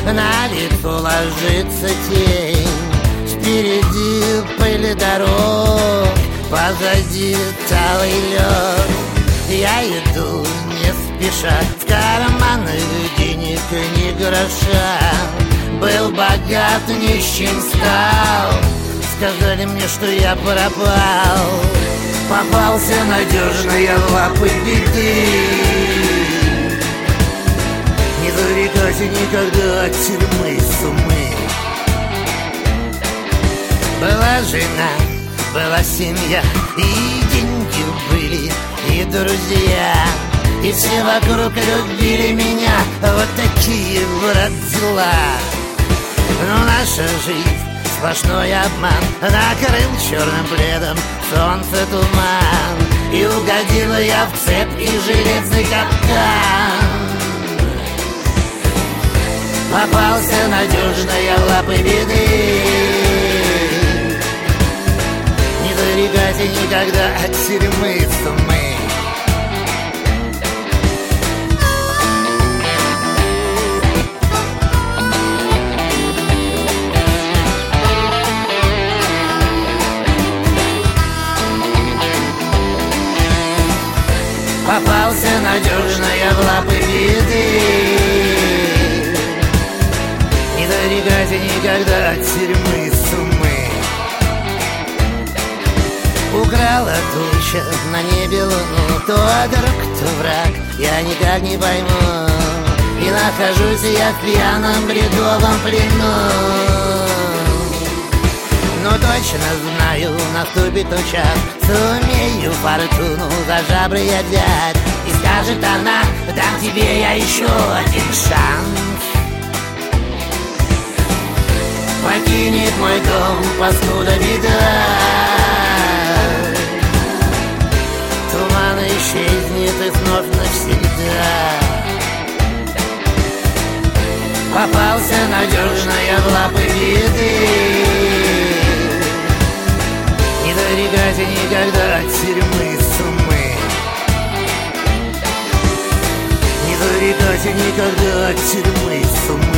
на лицо ложится тень. Впереди пыль дорог, позади талый лед. Я иду не спеша, в карманах денег ни гроша. Был богат, нищим стал, сказали мне, что я пропал. Попался надежная в лапы беды. Не зарекайся никогда от тюрьмы сумы. Была жена, была семья, и деньги были, и друзья, и все вокруг любили меня. Вот такие, брат, дела. Но наша жизнь сплошной обман, накрыл черным пледом солнце туман, и угодила я в цепкий железный капкан. Попался надежная в лапы беды. Не зарекайся никогда от тюрьмы сумы. Попался надежная в лапы беды. Не зарекайся никогда от тюрьмы сумы. Украла туча на небе луну, то друг, то враг, я никак не пойму. И нахожусь я в пьяном бредовом плену. Но точно знаю, наступит тот час, сумею фортуну за жабры я взять. И скажет она: дам тебе я еще один шанс. Покинет мой дом паскуда беда. Туман исчезнет и вновь навсегда. Попался надежная в лапы беды. Не зарекайся никогда от тюрьмы сумы. Не зарекайся никогда от тюрьмы сумы.